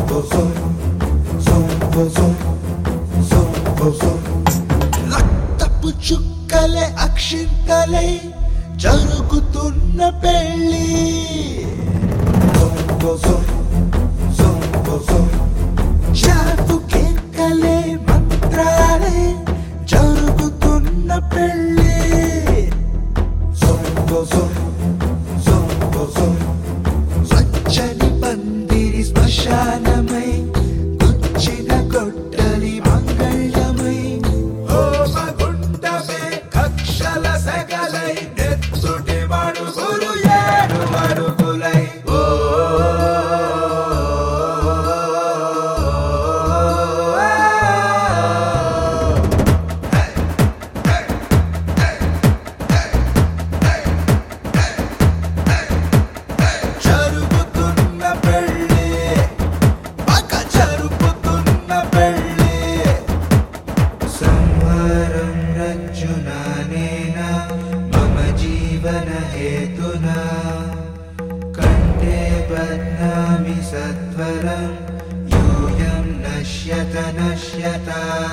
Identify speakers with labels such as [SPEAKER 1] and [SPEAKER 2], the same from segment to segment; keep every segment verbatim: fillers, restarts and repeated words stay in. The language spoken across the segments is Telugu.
[SPEAKER 1] రక్తపు చుక్కలే అక్షింతలై జరుగుతున్న పెళ్ళి చాపు కేకలే మంత్రాలే జరుగుతున్న పెళ్ళి స్వచ్ఛని పందిరి శ్మశానమై గుచ్చిన గొడ్డలి మంగళమై హోమగుండమే కక్షల సగలై నెత్తుటి మడుగులు ఏడు అడుగులై ఓ జరుగుతున్న పెళ్ళి పక్క జరుగుతున్న పెళ్ళి
[SPEAKER 2] సంహారం రజ్జునానేన మమ జీవన హేతునా కంఠే బధ్నామి సత్వరం యూయం నశ్యత నశ్యత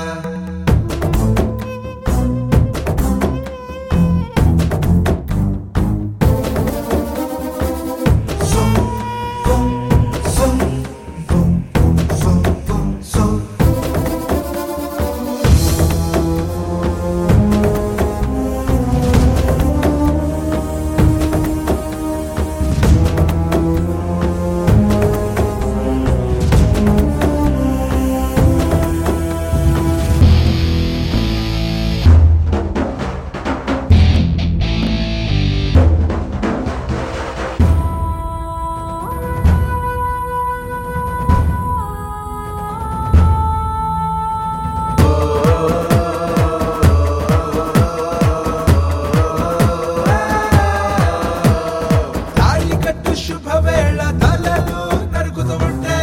[SPEAKER 1] తాళికట్టు శుభవేళ తలలు నరుకుతూ ఉంటే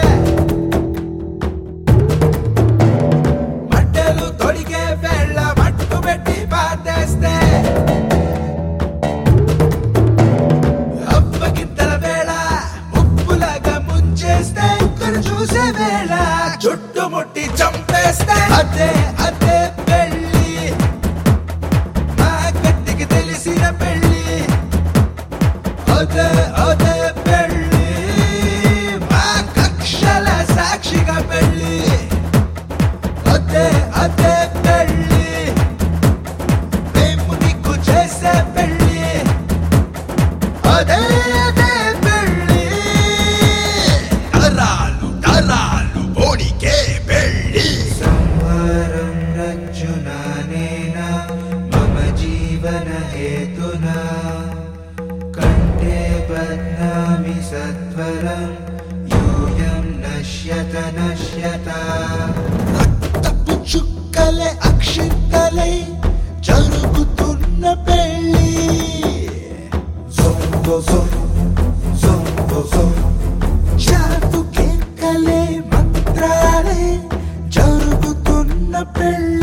[SPEAKER 1] మట్టెలు తొడిగే వేళ మట్టు పెట్టి బాధేస్తే అప్పగింతల వేళ ఉప్పులాగా ముంచేస్తే ఉక్కరు చూసే వేళ చుట్టుముట్టి చంపేస్తే అదే అదే పెళ్ళి మా గట్టికి తెలిసిన పెళ్ళి అదే అదే పెళ్ళి మా కక్షల సాక్షిగా పెళ్ళి అదే అదే పెళ్ళి మేము నీకు చేసే పెళ్ళి అదే అదే పెళ్ళి తరాలు తరాలు ఓడికే పెళ్ళి
[SPEAKER 2] సంహారం రజ్జునానేన మమ జీవన హేతునా కంఠే బధ్నామి సత్వరం యూయం నశ్యత నశ్యత
[SPEAKER 1] రక్తపు చుక్కలే అక్షింతలై జరుగుతున్న పెళ్ళి చాపు కేకలే మంత్రాలే జరుగుతున్న పెళ్ళి